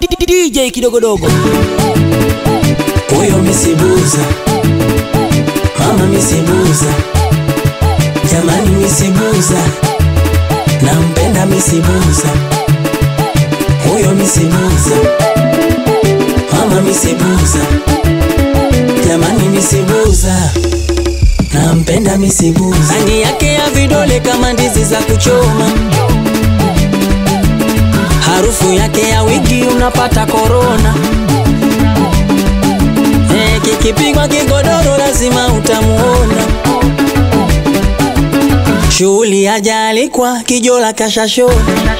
DJ kidogodogo. Huyo misibuza, mama misibuza, jamani misibuza, nampenda misibuza. Huyo misibuza, mama misibuza, jamani misibuza, nampenda misibuza. Rangi yake ya vidole kama ndizi za kuchoma, harufu yake ya wigi unapata corona. Kikipigwa kigodoro lazima utamuona. Shughuli ajali kwa kijola kashashona,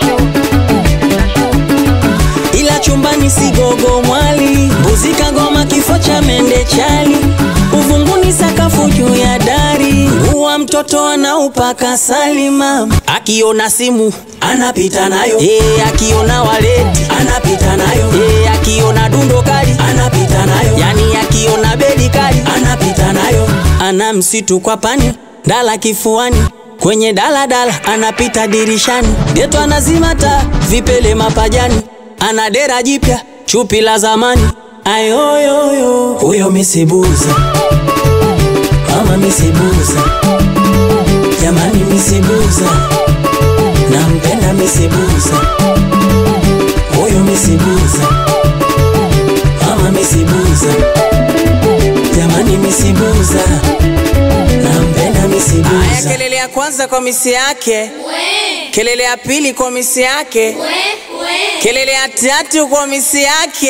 ila chumbani sigogo mwali. Mbuzi kagoma kifo cha mende chali, uvunguni sakafu juu ya dari. Uwa mtoto anaupaka salima, akiona simu anapita nayo. Akiona waleti anapita nayo. Akiona dundo kali anapita nayo. Yani akiona bedi kali anapita nayo. Ana msitu kwa pani, dala kifuani, kwenye dala anapita dirishani. Geto anazimata, vipele mapajani, ana dera jipya, chupi la zamani. Ayoyoyo, huyo misibuza, mama misibuza, jamani misibuza, nampenda misibuza. Huyo misibuza, mama misibuza, jamani misibuza, nampenda misibuza. Aya, kelele ya kwanza kwa misi yake, kelele ya pili kwa misi yake, kelele ya tatu kwa misi yake.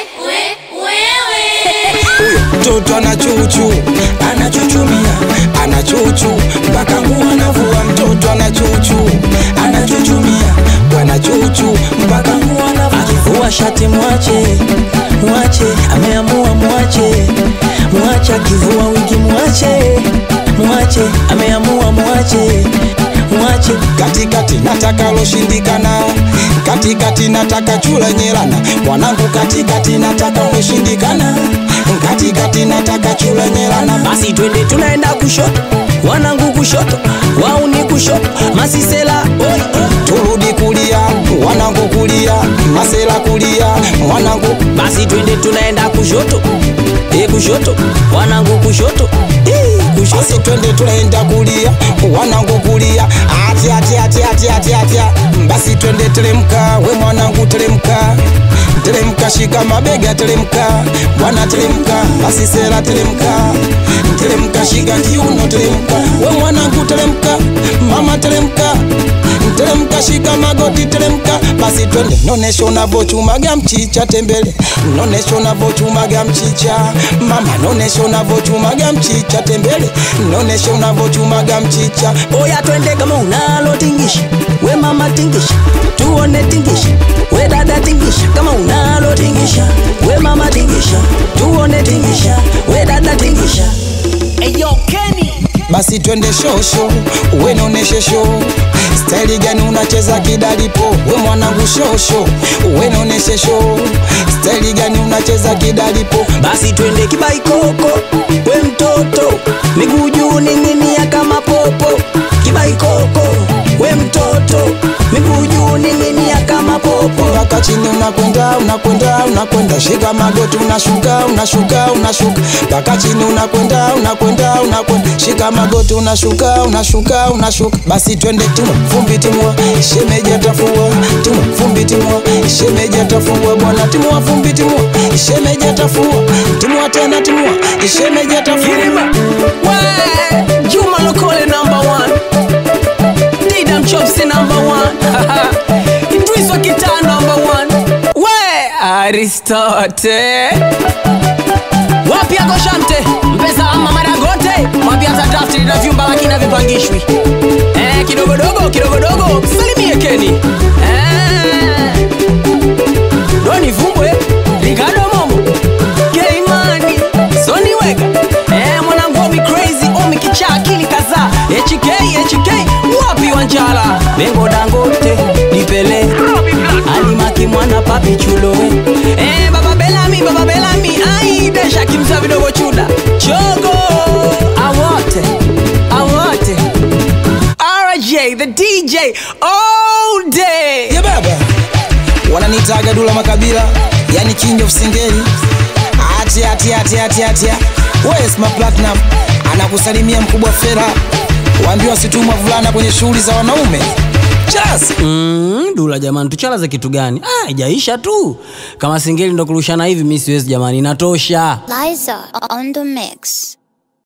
Toto anachuchu, anachuchumia, anachuchu mpaka nguo anavua. Mtoto anachuchu, anachuchumia, anachuchu mpaka nguo anavua. Akivua shati mwache, mwache, ameamua mwache, mwache. Akivua wigi mwache, mwache, ameamua mwache, mwache. Katikati nataka loshindikana, katikati nataka chula nyelana. Mwanangu katikati nataka loshindikana, katikati nataka chula nyelana. Basi twende tunaenda kushoto, wanangu kushoto, wao ni kushoto, masisela oi oi. Turudi kulia, wanangu kulia, masela kulia, wanangu. Basi twende tunaenda kushoto, kushoto, wanangu kushoto, kushoto. Basi twende tunaenda kulia, wanangu kulia, atia. Basi twende teremka, we mwanangu teremka, teremka shika mabega teremka, bwana teremka. Basi sela teremka, teremka shika kiuno teremka, we mwanangu teremka, mama teremka, teremka shika magoti teremka. Basi twende nonesha unavochumaga mchicha tembele, nonesha unavochumaga mchicha mama, nonesha unavochumaga mchicha tembele, nonesha unavochumaga mchicha. Oya twende kama unalo tingisha, we mama tingisha, tuone tingisha, we dada tingisha. Kama unalo tingisha, we mama tingisha, tuone tingisha, we dada tingisha. Eyo Kenny. Basi twende shosho, we noneshe show, style gani unacheza kidalipo. We mwanangu shosho, we noneshe show, style gani unacheza kidalipo. Basi twende kibaikoko, we mtoto, miguu juu ning'inia kama popo. Kibaikoko, we mtoto, miguu juu ning'inia kama popo. Mpaka chini unakwenda, unakwenda, unakwenda, shika magoti unashuka, unashuka, unashuka. Mpaka chini unakwenda, unakwenda, unakwenda, shika magoti unashuka, unashuka, unashuka. Basi twende timua, fumbi timua, shemeji atafua. Timua, fumbi timua, shemeji atafua. Bwana timua, fumbi timua, shemeji atafua. Timua tena timua, shemeji atafua. Juma Lokole #1, Didam Chopsy #1, Idris wa Kitaa #1. Aristote wapi ako Shamte, mpesa ama Maragote, wapi hata draft na vyumba lakini havipangishwi. Kidogodogo salimie Kenny. Doni Vumbwe, Ricardo Momo, K-Money, Sony Wega, mwanangu Omi Crazy, Omi Kicha akili kaza, HK, wapi Wanjala, Bengo Dangote, Nipele, Alimaki mwana papi chulowe. Baba Bellamy, ai desha kimza vidogo chuda, chogo, awote, RJ, the DJ, all day. Yeah baba, wananiita wanamwitaga Dula Makabila, yani king of singeli. Atia Wes ma Platinum anakusalimia mkubwa Fera. Waambiwa situmwa vulana kwenye shughuli za wanaume. Cheers. Dula jamani, tuchala za kitu gani? Haijaisha tu. Kama singeli ndo kurushana hivi mimi siwezi jamani, inatosha. Liza on the mix.